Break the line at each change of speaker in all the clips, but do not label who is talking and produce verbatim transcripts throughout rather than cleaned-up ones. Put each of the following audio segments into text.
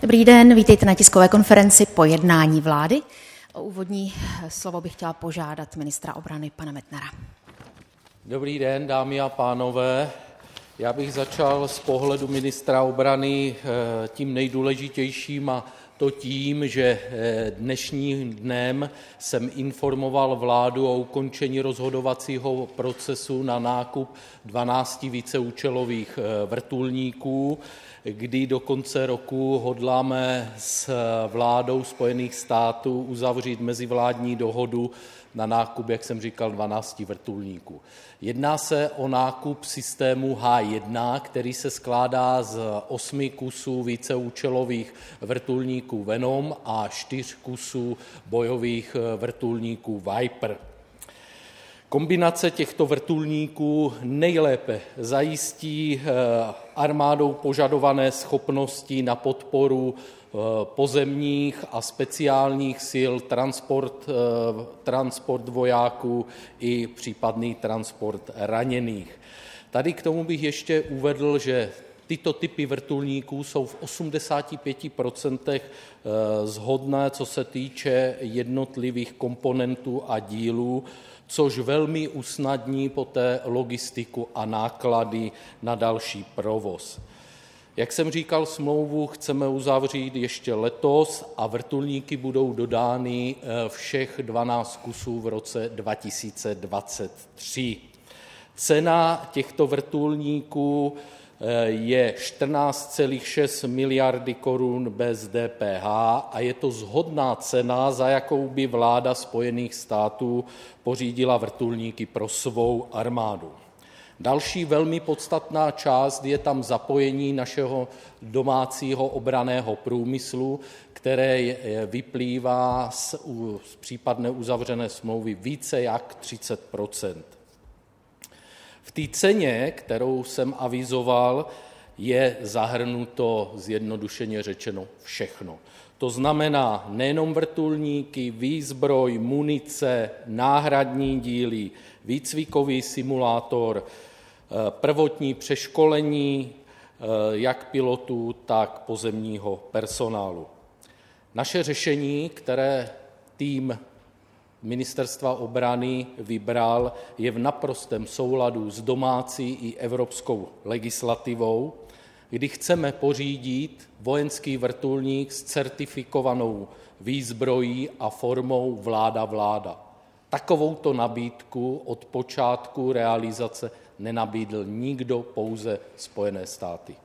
Dobrý den, vítejte na tiskové konferenci po jednání vlády. O úvodní slovo bych chtěla požádat ministra obrany pana Metnara.
Dobrý den, dámy a pánové. Já bych začal z pohledu ministra obrany tím nejdůležitějším, a to tím, že dnešním dnem jsem informoval vládu o ukončení rozhodovacího procesu na nákup dvanácti víceúčelových vrtulníků, kdy do konce roku hodláme s vládou Spojených států uzavřít mezivládní dohodu na nákup, jak jsem říkal, dvanácti vrtulníků. Jedná se o nákup systému H jedna, který se skládá z osmi kusů víceúčelových vrtulníků Venom a čtyř kusů bojových vrtulníků Viper. Kombinace těchto vrtulníků nejlépe zajistí armádou požadované schopnosti na podporu pozemních a speciálních sil, transport, transport vojáků i případný transport raněných. Tady k tomu bych ještě uvedl, že tyto typy vrtulníků jsou v osmdesáti pěti procentech shodné, co se týče jednotlivých komponentů a dílů, což velmi usnadní poté logistiku a náklady na další provoz. Jak jsem říkal, smlouvu chceme uzavřít ještě letos a vrtulníky budou dodány všech dvanáct kusů v roce dva tisíce dvacet tři. Cena těchto vrtulníků je čtrnáct celá šest miliardy korun bez D P H a je to shodná cena, za jakou by vláda Spojených států pořídila vrtulníky pro svou armádu. Další velmi podstatná část je tam zapojení našeho domácího obranného průmyslu, které vyplývá z, z případné uzavřené smlouvy více jak třicet procent. V té ceně, kterou jsem avizoval, je zahrnuto zjednodušeně řečeno všechno. To znamená nejenom vrtulníky, výzbroj, munice, náhradní díly, výcvikový simulátor, prvotní přeškolení jak pilotů, tak pozemního personálu. Naše řešení, které tým Ministerstva obrany vybral, je v naprostém souladu s domácí i evropskou legislativou, kdy chceme pořídit vojenský vrtulník s certifikovanou výzbrojí a formou vláda-vláda. Takovouto nabídku od počátku realizace nenabídl nikdo, pouze Spojené státy.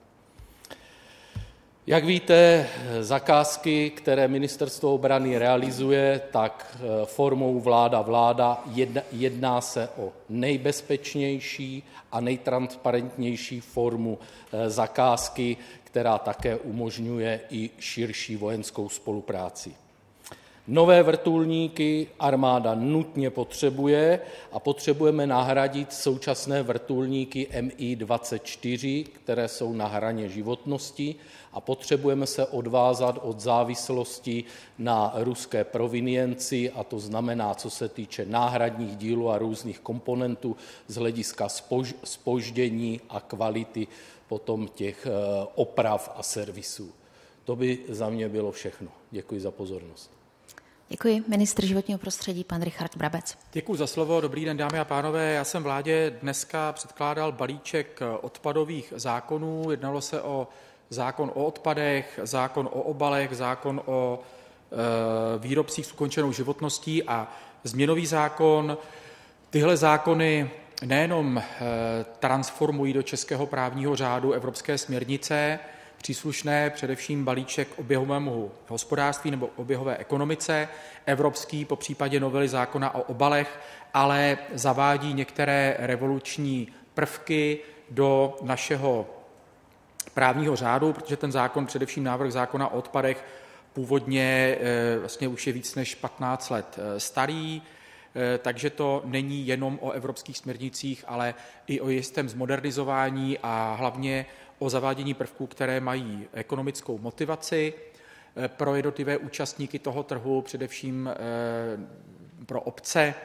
Jak víte, zakázky, které Ministerstvo obrany realizuje, tak formou vláda-vláda jedná se o nejbezpečnější a nejtransparentnější formu zakázky, která také umožňuje i širší vojenskou spolupráci. Nové vrtulníky armáda nutně potřebuje a potřebujeme nahradit současné vrtulníky M I dvacet čtyři, které jsou na hraně životnosti, a potřebujeme se odvázat od závislosti na ruské provinienci, a to znamená, co se týče náhradních dílů a různých komponentů z hlediska zpoždění a kvality potom těch oprav a servisů. To by za mě bylo všechno. Děkuji za pozornost.
Děkuji. Ministr životního prostředí, pan Richard Brabec.
Děkuji za slovo. Dobrý den, dámy a pánové. Já jsem vládě dneska předkládal balíček odpadových zákonů. Jednalo se o zákon o odpadech, zákon o obalech, zákon o e, výrobcích s ukončenou životností a změnový zákon. Tyhle zákony nejenom e, transformují do českého právního řádu evropské směrnice, příslušné především balíček oběhovému hospodářství nebo oběhové ekonomice, evropský, po případě novely zákona o obalech, ale zavádí některé revoluční prvky do našeho právního řádu, protože ten zákon, především návrh zákona o odpadech, původně vlastně už je víc než patnáct let starý, takže to není jenom o evropských směrnicích, ale i o jistém zmodernizování a hlavně o zavádění prvků, které mají ekonomickou motivaci pro jednotlivé účastníky toho trhu, především pro obce,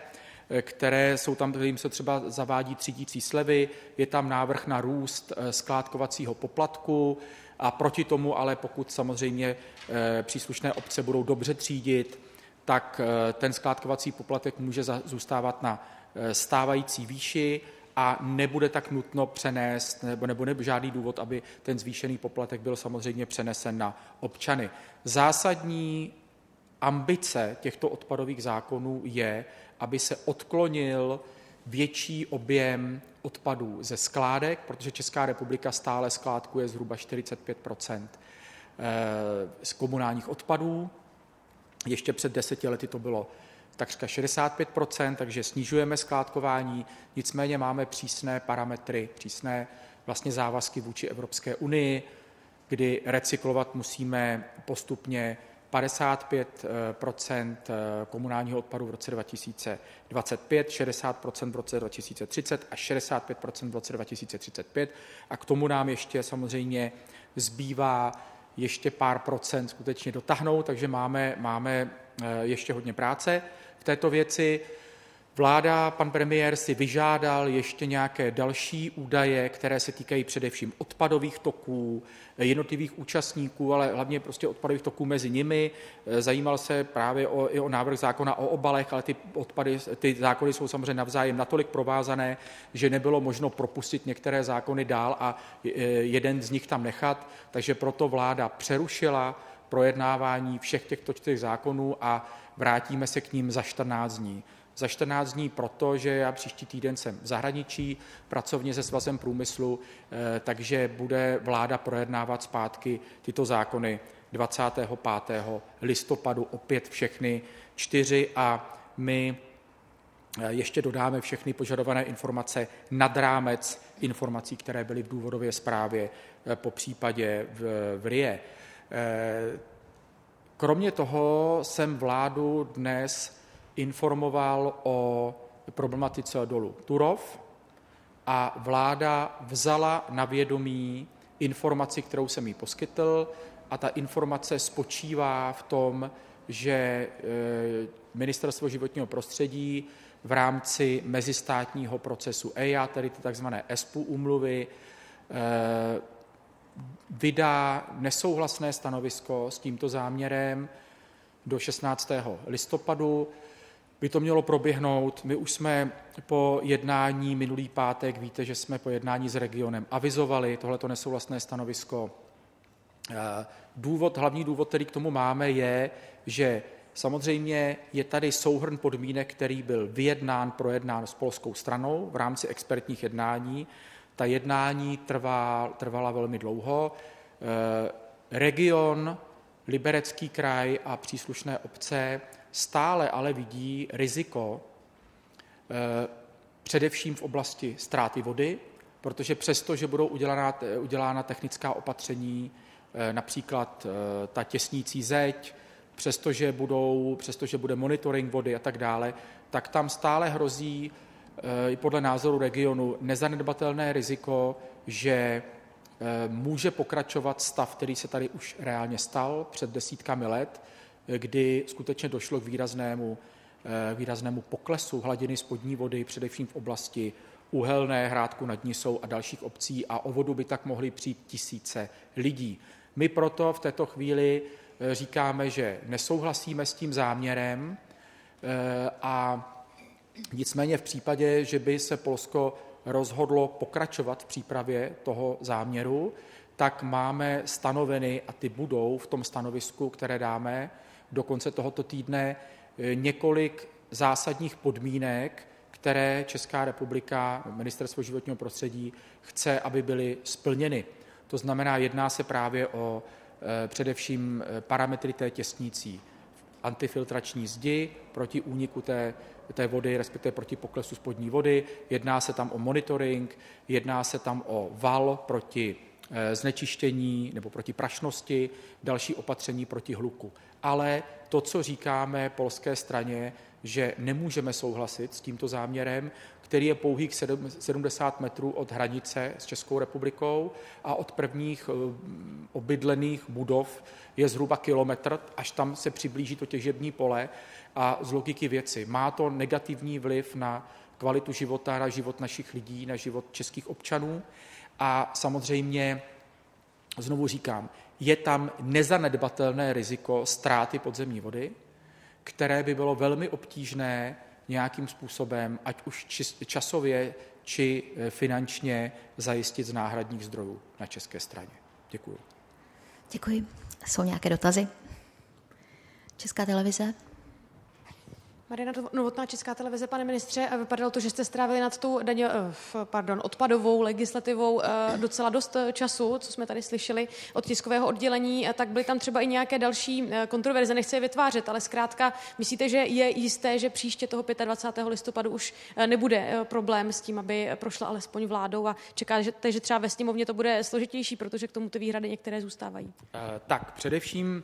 které jsou tam, kterým se třeba zavádí třídící slevy, je tam návrh na růst skládkovacího poplatku a proti tomu ale pokud samozřejmě příslušné obce budou dobře třídit, tak ten skládkovací poplatek může zůstávat na stávající výši a nebude tak nutno přenést, nebo nebude žádný důvod, aby ten zvýšený poplatek byl samozřejmě přenesen na občany. Zásadní ambice těchto odpadových zákonů je, aby se odklonil větší objem odpadů ze skládek, protože Česká republika stále skládkuje zhruba čtyřicet pět procent z komunálních odpadů. Ještě před deseti lety to bylo takřka šedesát pět procent, takže snižujeme skládkování, nicméně máme přísné parametry, přísné vlastně závazky vůči Evropské unii, kdy recyklovat musíme postupně padesát pět procent komunálního odpadu v roce dva tisíce dvacet pět, šedesát procent v roce dva tisíce třicet a šedesát pět procent v roce dva tisíce třicet pět a k tomu nám ještě samozřejmě zbývá ještě pár procent skutečně dotáhnout, takže máme, máme ještě hodně práce v této věci. Vláda, pan premiér si vyžádal ještě nějaké další údaje, které se týkají především odpadových toků, jednotlivých účastníků, ale hlavně prostě odpadových toků mezi nimi. Zajímal se právě o, i o návrh zákona o obalech, ale ty, odpady, ty zákony jsou samozřejmě navzájem natolik provázané, že nebylo možno propustit některé zákony dál a jeden z nich tam nechat, takže proto vláda přerušila projednávání všech těchto čtyř zákonů a vrátíme se k ním za čtrnáct dní. Za čtrnáct dní, protože já příští týden jsem v zahraničí, pracovně se Svazem průmyslu, takže bude vláda projednávat zpátky tyto zákony dvacátého pátého listopadu, opět všechny čtyři a my ještě dodáme všechny požadované informace nad rámec informací, které byly v důvodové zprávě, po případě v, v R I E. Kromě toho jsem vládu dnes informoval o problematice dolu Turów a vláda vzala na vědomí informaci, kterou jsem jí poskytl a ta informace spočívá v tom, že Ministerstvo životního prostředí v rámci mezistátního procesu E I A, tedy takzvané E S P U úmluvy, vydá nesouhlasné stanovisko s tímto záměrem do šestnáctého listopadu. By to mělo proběhnout. My už jsme po jednání minulý pátek, víte, že jsme po jednání s regionem avizovali tohleto nesouhlasné stanovisko. Důvod, hlavní důvod, který k tomu máme, je, že samozřejmě je tady souhrn podmínek, který byl vyjednán, projednán s polskou stranou v rámci expertních jednání. Ta jednání trvá, trvala velmi dlouho. Region, Liberecký kraj a příslušné obce stále ale vidí riziko především v oblasti ztráty vody, protože přesto, že budou udělána, udělána technická opatření, například ta těsnící zeď, přestože, budou, přestože bude monitoring vody a tak dále, tak tam stále hrozí i podle názoru regionu nezanedbatelné riziko, že může pokračovat stav, který se tady už reálně stal před desítkami let, kdy skutečně došlo k výraznému, výraznému poklesu hladiny spodní vody, především v oblasti Uhelné, Hrádku nad Nisou a dalších obcí a o vodu by tak mohly přijít tisíce lidí. My proto v této chvíli říkáme, že nesouhlasíme s tím záměrem a nicméně v případě, že by se Polsko rozhodlo pokračovat v přípravě toho záměru, tak máme stanoveny, a ty budou v tom stanovisku, které dáme do konce tohoto týdne, několik zásadních podmínek, které Česká republika, Ministerstvo životního prostředí chce, aby byly splněny. To znamená, jedná se právě o e, především parametry té těsnící antifiltrační zdi proti úniku té, té vody, respektive proti poklesu spodní vody. Jedná se tam o monitoring, jedná se tam o val proti e, znečištění nebo proti prašnosti, další opatření proti hluku. Ale to, co říkáme polské straně, že nemůžeme souhlasit s tímto záměrem, který je pouhých sedmdesát metrů od hranice s Českou republikou a od prvních obydlených budov je zhruba kilometr, až tam se přiblíží to těžební pole a z logiky věci. Má to negativní vliv na kvalitu života, na život našich lidí, na život českých občanů a samozřejmě, znovu říkám, je tam nezanedbatelné riziko ztráty podzemní vody, které by bylo velmi obtížné nějakým způsobem, ať už časově či finančně, zajistit z náhradních zdrojů na české straně. Děkuji.
Děkuji. Jsou nějaké dotazy? Česká televize?
Mariana Novotná, Česká televize. Pane ministře, vypadalo to, že jste strávili nad tou daně, pardon, odpadovou legislativou docela dost času, co jsme tady slyšeli od tiskového oddělení, tak byly tam třeba i nějaké další kontroverze, nechci je vytvářet, ale zkrátka myslíte, že je jisté, že příště toho dvacátého pátého listopadu už nebude problém s tím, aby prošla alespoň vládou a čekáte, že třeba ve sněmovně to bude složitější, protože k tomu ty výhrady některé zůstávají?
Tak především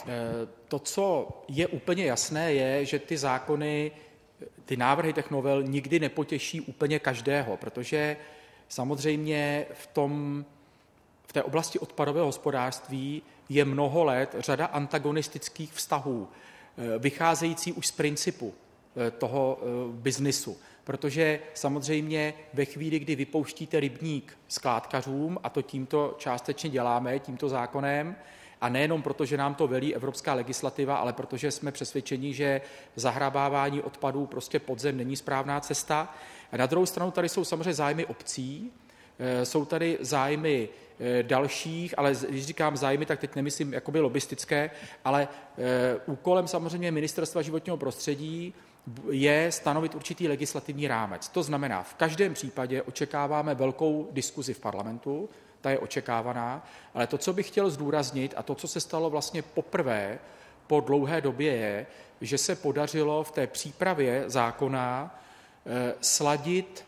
to, co je úplně jasné, je, že ty zákony, ty návrhy těch novel nikdy nepotěší úplně každého, protože samozřejmě v, tom, v té oblasti odpadového hospodářství je mnoho let řada antagonistických vztahů, vycházející už z principu toho biznisu. Protože samozřejmě ve chvíli, kdy vypouštíte rybník skládkařům, a to tímto částečně děláme, tímto zákonem, a nejenom proto, že nám to velí evropská legislativa, ale protože jsme přesvědčeni, že zahrabávání odpadů prostě podzem není správná cesta. A na druhou stranu tady jsou samozřejmě zájmy obcí, jsou tady zájmy dalších, ale když říkám zájmy, tak teď nemyslím jakoby lobistické, ale úkolem samozřejmě Ministerstva životního prostředí je stanovit určitý legislativní rámec. To znamená, v každém případě očekáváme velkou diskuzi v parlamentu, ta je očekávaná, ale to, co bych chtěl zdůraznit a to, co se stalo vlastně poprvé po dlouhé době, je, že se podařilo v té přípravě zákona sladit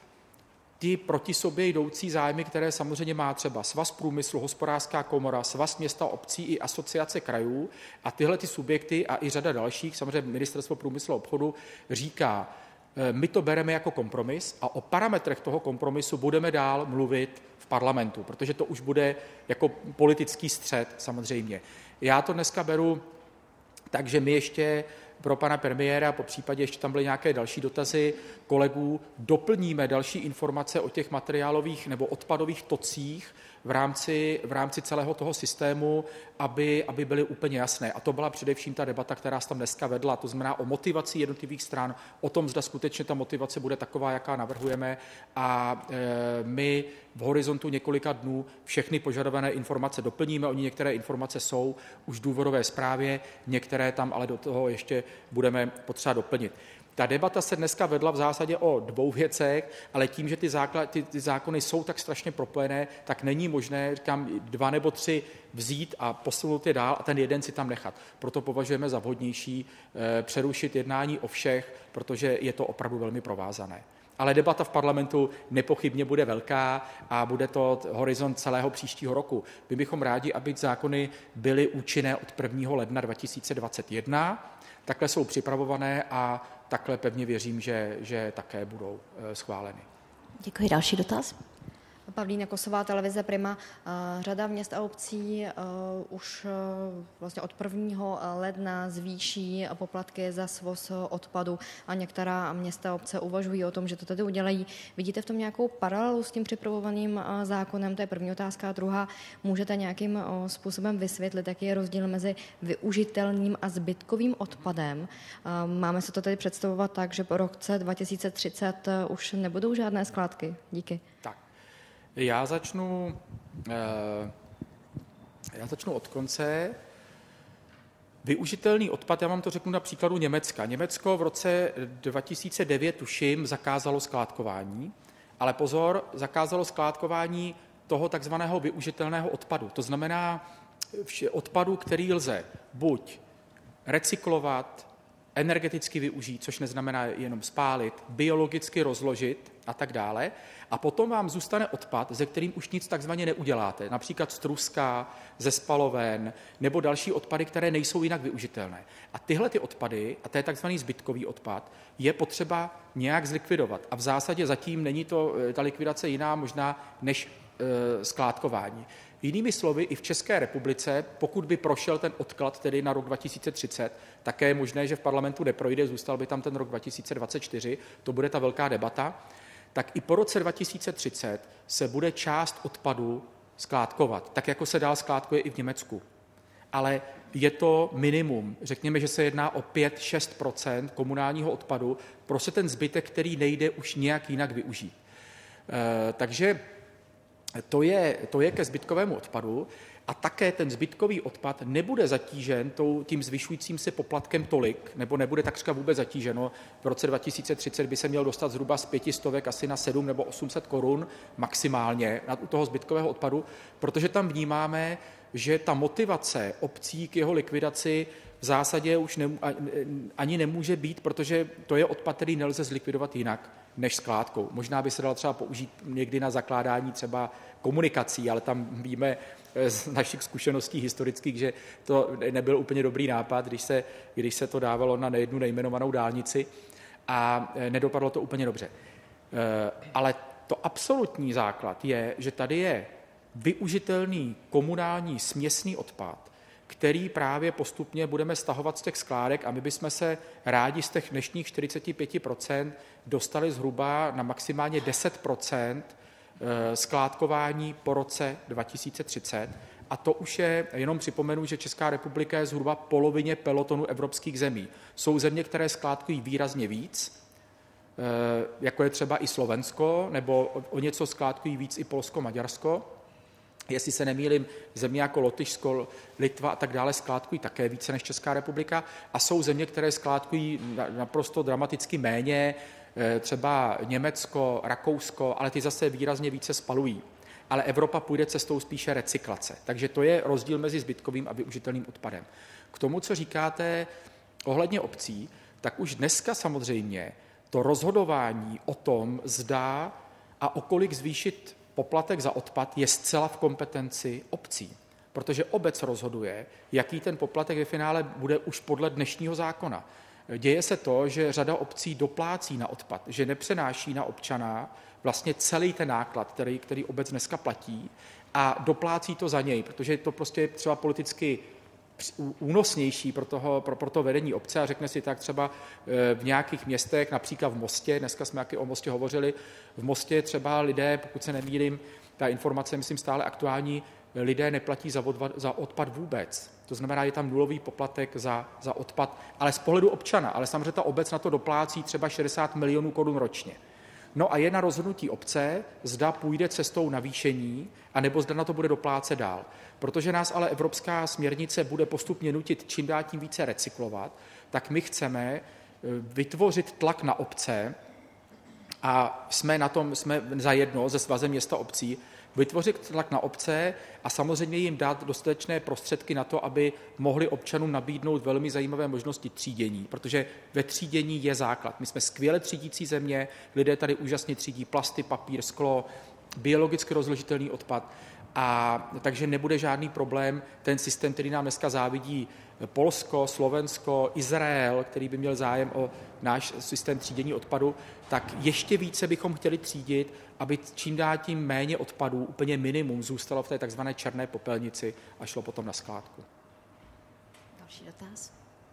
ty proti sobě jdoucí zájmy, které samozřejmě má třeba Svaz průmyslu, Hospodářská komora, Svaz města obcí i Asociace krajů a tyhle ty subjekty a i řada dalších, samozřejmě Ministerstvo průmyslu a obchodu říká, my to bereme jako kompromis a o parametrech toho kompromisu budeme dál mluvit v parlamentu, protože to už bude jako politický střet samozřejmě. Já to dneska beru tak, že my ještě pro pana premiéra, po případě ještě tam byly nějaké další dotazy kolegů, doplníme další informace o těch materiálových nebo odpadových tocích v rámci, v rámci celého toho systému, aby, aby byly úplně jasné. A to byla především ta debata, která se tam dneska vedla, to znamená o motivaci jednotlivých stran, o tom, zda skutečně ta motivace bude taková, jaká navrhujeme a e, my v horizontu několika dnů všechny požadované informace doplníme, oni některé informace jsou už v důvodové zprávě, některé tam ale do toho ještě budeme potřeba doplnit. Ta debata se dneska vedla v zásadě o dvou věcech, ale tím, že ty, základ, ty, ty zákony jsou tak strašně propojené, tak není možné, říkám, dva nebo tři vzít a posunout je dál a ten jeden si tam nechat. Proto považujeme za vhodnější eh, přerušit jednání o všech, protože je to opravdu velmi provázané. Ale debata v parlamentu nepochybně bude velká a bude to horizont celého příštího roku. My bychom rádi, aby zákony byly účinné od prvního ledna dva tisíce dvacet jedna. Takhle jsou připravované a takhle pevně věřím, že, že také budou schváleny.
Děkuji. Další dotaz?
Pavlína Kosová, televize Prima. Řada měst a obcí už vlastně od prvního ledna zvýší poplatky za svoz odpadu a některá města a obce uvažují o tom, že to tady udělají. Vidíte v tom nějakou paralelu s tím připravovaným zákonem? To je první otázka. A druhá, můžete nějakým způsobem vysvětlit, jaký je rozdíl mezi využitelným a zbytkovým odpadem? Máme se to tedy představovat tak, že po roce dva tisíce třicet už nebudou žádné skládky? Díky.
Tak. Já začnu, já začnu od konce. Využitelný odpad, já vám to řeknu na příkladu Německa. Německo v roce dva tisíce devět, tuším, zakázalo skládkování, ale pozor, zakázalo skládkování toho takzvaného využitelného odpadu. To znamená odpadu, který lze buď recyklovat, energeticky využít, což neznamená jenom spálit, biologicky rozložit a tak dále. A potom vám zůstane odpad, ze kterým už nic takzvaně neuděláte, například struska, ze spaloven nebo další odpady, které nejsou jinak využitelné. A tyhle ty odpady, a to je takzvaný zbytkový odpad, je potřeba nějak zlikvidovat. A v zásadě zatím není to ta likvidace jiná možná než e, skládkování. Jinými slovy, i v České republice, pokud by prošel ten odklad tedy na rok dva tisíce třicet, také je možné, že v parlamentu neprojde, zůstal by tam ten rok dva tisíce dvacet čtyři, to bude ta velká debata, tak i po roce dva tisíce třicet se bude část odpadu skládkovat, tak jako se dál skládkuje i v Německu. Ale je to minimum. Řekněme, že se jedná o pět až šest procent komunálního odpadu, prostě ten zbytek, který nejde už nějak jinak využít. E, takže to je, to je ke zbytkovému odpadu a také ten zbytkový odpad nebude zatížen tím zvyšujícím se poplatkem tolik, nebo nebude takřka vůbec zatíženo. V roce dva tisíce třicet by se měl dostat zhruba z pětistovek asi na sedm nebo osm set korun maximálně u toho zbytkového odpadu, protože tam vnímáme, že ta motivace obcí k jeho likvidaci v zásadě už ne, ani nemůže být, protože to je odpad, který nelze zlikvidovat jinak než skládkou. Možná by se dal třeba použít někdy na zakládání třeba komunikací, ale tam víme z našich zkušeností historických, že to nebyl úplně dobrý nápad, když se, když se to dávalo na nejednu nejmenovanou dálnici a nedopadlo to úplně dobře. Ale to absolutní základ je, že tady je využitelný komunální směsný odpad, který právě postupně budeme stahovat z těch skládek a my bychom se rádi z těch dnešních čtyřicet pět procent dostali zhruba na maximálně deset procent skládkování po roce dva tisíce třicet. A to už je, jenom připomenu, že Česká republika je zhruba polovině pelotonu evropských zemí. Jsou země, které skládkují výrazně víc, jako je třeba i Slovensko, nebo o něco skládkují víc i Polsko, Maďarsko. Jestli se nemýlím, země jako Lotyšsko, Litva a tak dále skládkují také více než Česká republika a jsou země, které skládkují naprosto dramaticky méně, třeba Německo, Rakousko, ale ty zase výrazně více spalují. Ale Evropa půjde cestou spíše recyklace. Takže to je rozdíl mezi zbytkovým a využitelným odpadem. K tomu, co říkáte ohledně obcí, tak už dneska samozřejmě to rozhodování o tom, zda a o kolik zvýšit poplatek za odpad, je zcela v kompetenci obcí. Protože obec rozhoduje, jaký ten poplatek ve finále bude už podle dnešního zákona. Děje se to, že řada obcí doplácí na odpad, že nepřenáší na občana vlastně celý ten náklad, který, který obec dneska platí a doplácí to za něj, protože je to prostě třeba politicky únosnější pro, toho, pro, pro to vedení obce a řekne si tak třeba v nějakých městech, například v Mostě, dneska jsme taky o Mostě hovořili, v Mostě třeba lidé, pokud se nemýlím, ta informace je myslím stále aktuální, lidé neplatí za odpad, za odpad vůbec. To znamená, je tam nulový poplatek za, za odpad, ale z pohledu občana, ale samozřejmě ta obec na to doplácí třeba šedesát milionů korun ročně. No a je na rozhodnutí obce, zda půjde cestou navýšení, anebo zda na to bude doplácet dál. Protože nás ale evropská směrnice bude postupně nutit čím dál tím více recyklovat, tak my chceme vytvořit tlak na obce a jsme na tom, jsme zajedno se Svazem měst a obcí, vytvořit tlak na obce a samozřejmě jim dát dostatečné prostředky na to, aby mohli občanům nabídnout velmi zajímavé možnosti třídění, protože ve třídění je základ. My jsme skvěle třídící země, lidé tady úžasně třídí plasty, papír, sklo, biologicky rozložitelný odpad, a takže nebude žádný problém ten systém, který nám dneska závidí Polsko, Slovensko, Izrael, který by měl zájem o náš systém třídění odpadu, tak ještě více bychom chtěli třídit, aby čím dál tím méně odpadů, úplně minimum, zůstalo v té takzvané černé popelnici a šlo potom na skládku.
Další dotaz.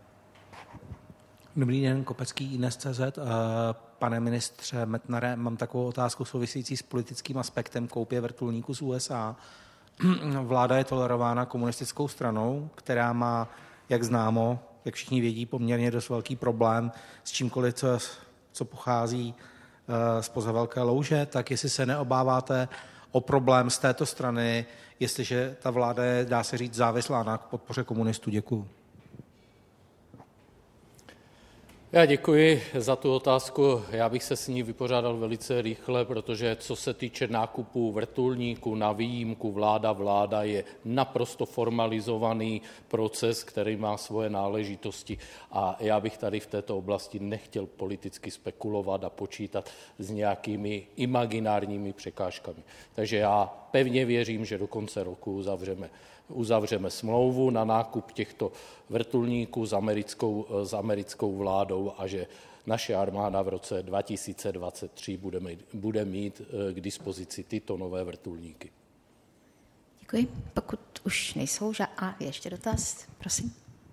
Dobrý den, Kopecký, I N E S tečka cé zet. Pane ministře Metnare, mám takovou otázku související s politickým aspektem koupě vrtulníků z U S A. Vláda je tolerována komunistickou stranou, která má, jak známo, jak všichni vědí, poměrně dost velký problém s čímkoliv, co, co pochází zpoza velké louže, tak jestli se neobáváte o problém z této strany, jestliže ta vláda je, dá se říct, závislá na podpoře komunistů. Děkuju.
Já děkuji za tu otázku. Já bych se s ní vypořádal velice rychle, protože co se týče nákupu vrtulníků na výjimku vláda, vláda je naprosto formalizovaný proces, který má svoje náležitosti a já bych tady v této oblasti nechtěl politicky spekulovat a počítat s nějakými imaginárními překážkami. Takže já pevně věřím, že do konce roku uzavřeme uzavřeme smlouvu na nákup těchto vrtulníků s americkou, s americkou vládou a že naše armáda v roce dva tisíce dvacet tři bude mít, bude mít k dispozici tyto nové vrtulníky.
Děkuji. Pokud už nejsou, že a ještě dotaz, prosím.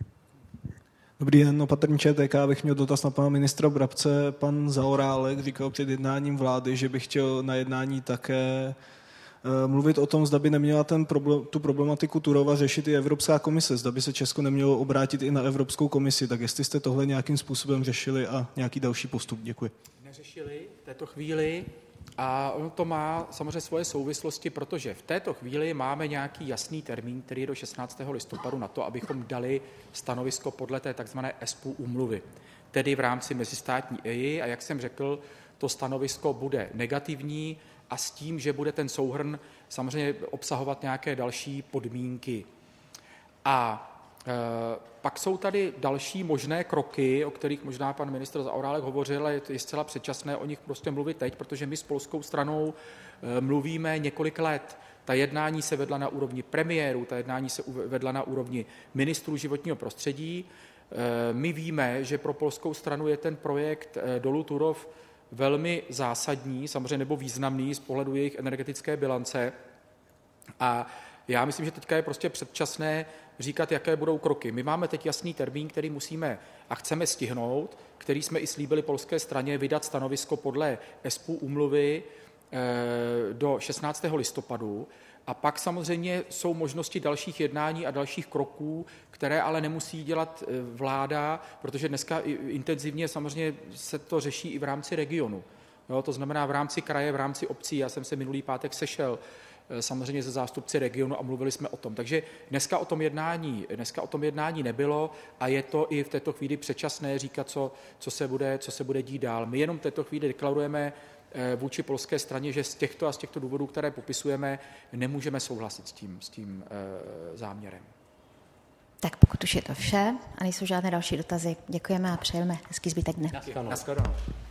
Dobrý den, opatrný ČTK, bych měl dotaz na pana ministra Brabce. Pan Zaorálek říkal před jednáním vlády, že by chtěl na jednání také mluvit o tom, zda by neměla ten problém, tu problematiku Turova řešit i Evropská komise, zda by se Česko nemělo obrátit i na Evropskou komisi, tak jestli jste tohle nějakým způsobem řešili a nějaký další postup. Děkuji.
Neřešili v této chvíli a ono to má samozřejmě svoje souvislosti, protože v této chvíli máme nějaký jasný termín, který je do šestnáctého listopadu na to, abychom dali stanovisko podle té takzvané E S P U úmluvy, tedy v rámci mezistátní E I a jak jsem řekl, to stanovisko bude negativní, a s tím, že bude ten souhrn samozřejmě obsahovat nějaké další podmínky. A e, pak jsou tady další možné kroky, o kterých možná pan ministr Zaorálek hovořil, ale je zcela předčasné o nich prostě mluvit teď, protože my s polskou stranou e, mluvíme několik let. Ta jednání se vedla na úrovni premiérů, ta jednání se vedla na úrovni ministrů životního prostředí. E, my víme, že pro polskou stranu je ten projekt e, dolu Turów velmi zásadní, samozřejmě nebo významný z pohledu jejich energetické bilance. A já myslím, že teďka je prostě předčasné říkat, jaké budou kroky. My máme teď jasný termín, který musíme a chceme stihnout, který jsme i slíbili polské straně vydat stanovisko podle E S P U úmluvy do šestnáctého listopadu. A pak samozřejmě jsou možnosti dalších jednání a dalších kroků, které ale nemusí dělat vláda, protože dneska intenzivně samozřejmě se to řeší i v rámci regionu. Jo, to znamená v rámci kraje, v rámci obcí. Já jsem se minulý pátek sešel samozřejmě se zástupci regionu a mluvili jsme o tom. Takže dneska o tom jednání, dneska o tom jednání nebylo a je to i v této chvíli předčasné říkat, co, co, se bude, co se bude dít dál. My jenom v této chvíli deklarujeme vůči polské straně, že z těchto a z těchto důvodů, které popisujeme, nemůžeme souhlasit s tím, s tím e, záměrem.
Tak pokud už je to vše a nejsou žádné další dotazy, děkujeme a přejeme hezký zbytek dne.
Naschledanou.